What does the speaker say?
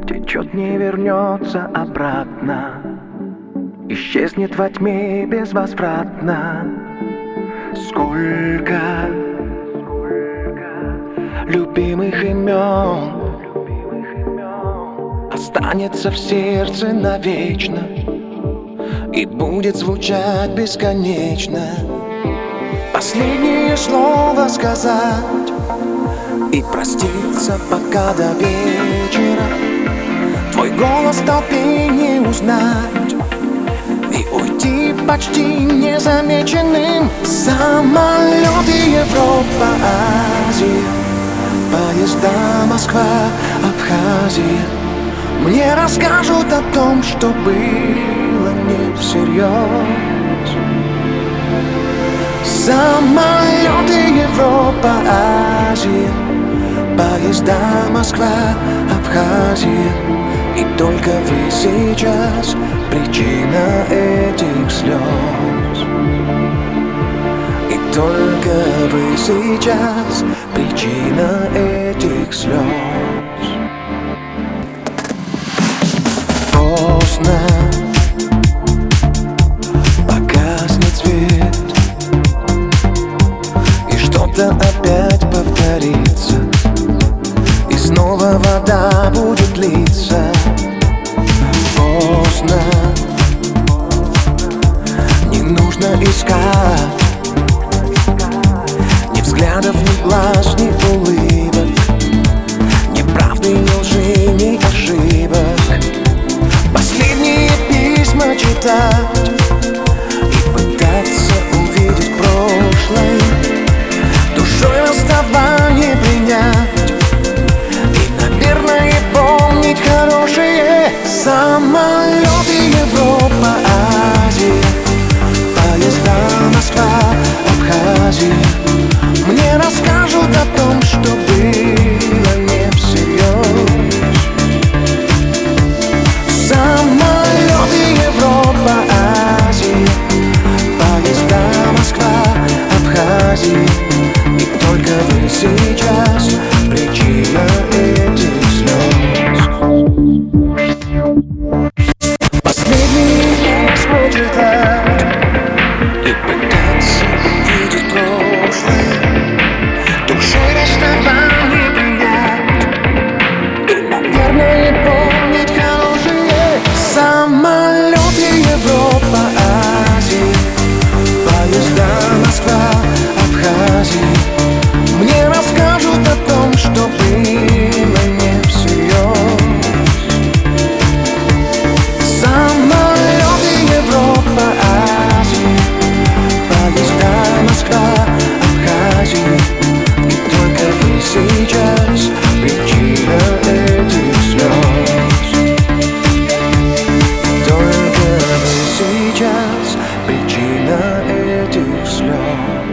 течет, не вернется обратно, исчезнет во тьме безвозвратно. Сколько любимых имен останется в сердце навечно и будет звучать бесконечно. Последнее слово сказать и проститься пока до вечера. Твой голос в толпе не узнать и уйти почти незамеченным. Самолеты Европа, Азия, поезда Москва, Абхазия мне расскажут о том, что было не всерьез. Самолеты Европа, Азия, поезда Москва, Абхазия. И только вы сейчас причина этих слез. И только вы сейчас причина этих слез. Поздно, погаснет свет, и что-то опять повторится, и снова вода будет литься. Поздно, не нужно искать ни взглядов, ни глаз, ни улыбок, ни правды, ни лжи, ни ошибок. Последние письма читать и пытаться увидеть прошлое, душой расставание принять и, наверное, помнить хорошее. Самолеты Европа, Азия, поезда Москва, Абхазия мне расскажут о том, что было не всерьез. Самолеты Европа, Азия, поезда Москва, Абхазия. И только вы сейчас причина этих слез. Последние письма читать и пытаться увидеть прошлое, душой расставание принять и, наверное, помнить хорошее. Самолеты Европа, Азия, поезда Москва, Абхазия мне расскажут о том, что было не всерьез. Самолеты Европа, Азия, поезда Москва, Абхазия. И только вы сейчас причина этих слез. Только вы сейчас причина этих слез.